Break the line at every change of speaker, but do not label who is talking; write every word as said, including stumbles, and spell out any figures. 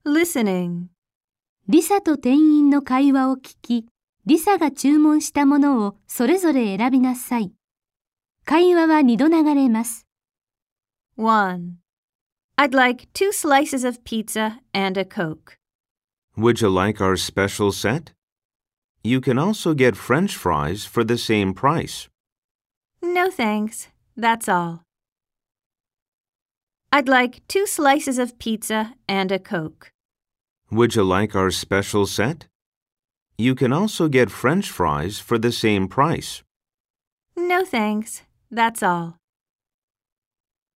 Listening.
リサと店員の会話を聞き、リサが注文したものをそれぞれ選びなさい。会話は二度流れます。
one. I'd like two slices of pizza and a Coke.
Would you like our special set? You can also get French fries for the same price.
No thanks. That's all. I'd like two slices of pizza and a Coke.
Would you like our special set? You can also get French fries for the same price.
No thanks. That's all.